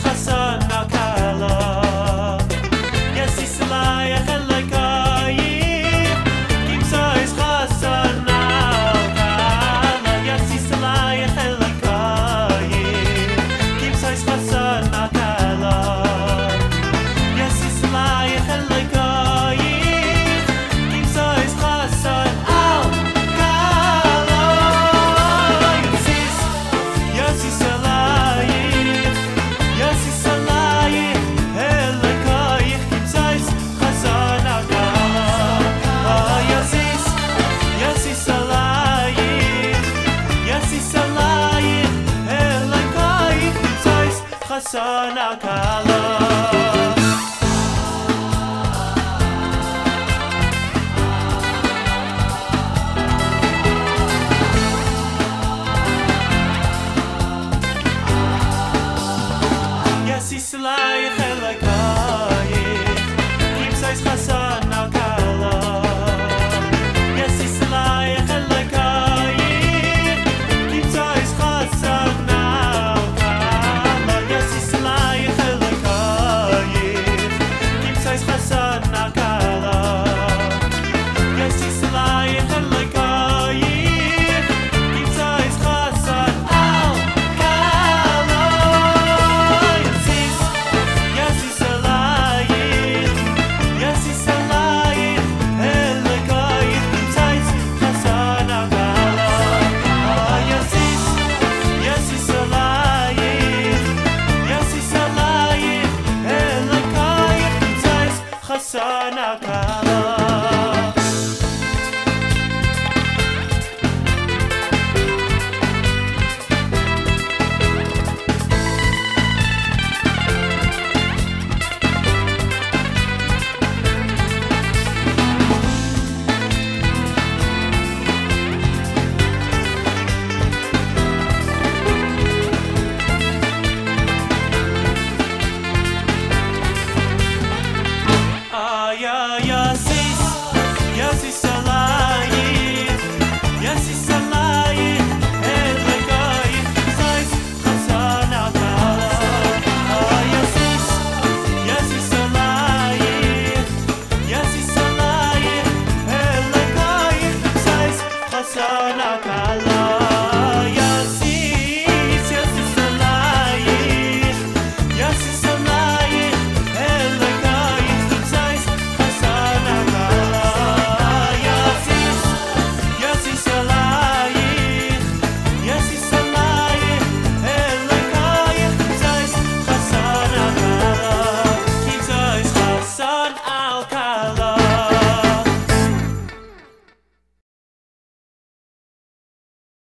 Chasan Akala. Yes, Isalayach Elokai. Kimsois Chasan Akala. Yes, Isalayach Elokai. Kimsois Chasan Akala. Yes, Isalayach Elokai. Kimsois Chasan Akala. Yes, Isalayach. Yes, Isalayach Elokai. Kimsois Chasan Akala. Yes, Isalayach. Yes, Isalayach Elokai. Kimsois Chasan Akala.